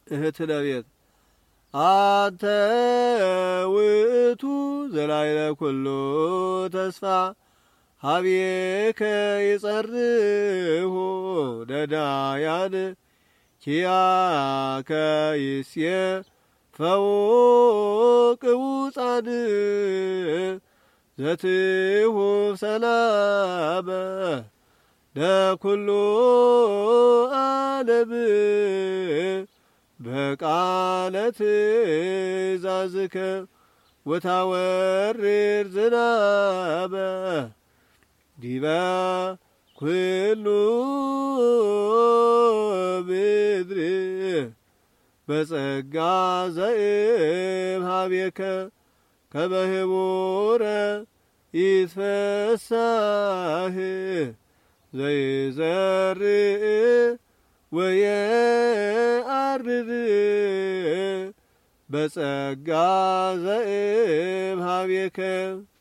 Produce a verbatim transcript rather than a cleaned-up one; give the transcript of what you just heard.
እህት ለቤት አንተ ውእቱ ዘላዕለ ኩሉ ተስፋ ሀቤከ ይጸርሁ ነዳያን ኪያከ ይሴፈው ቅቡፃን ዘትሁብ ሰላመ ለኩሉ ዓለም በቃለ ትእዛዝከ ወታወርድ ዝናበ ዲበ ኩሉ ምድር በጸጋ ዘእምኀቤከ ከመ ህቡረ ይትፈሳህ ዘይዘርእ ወየዐርር በጸጋ ዘእምኀቤከ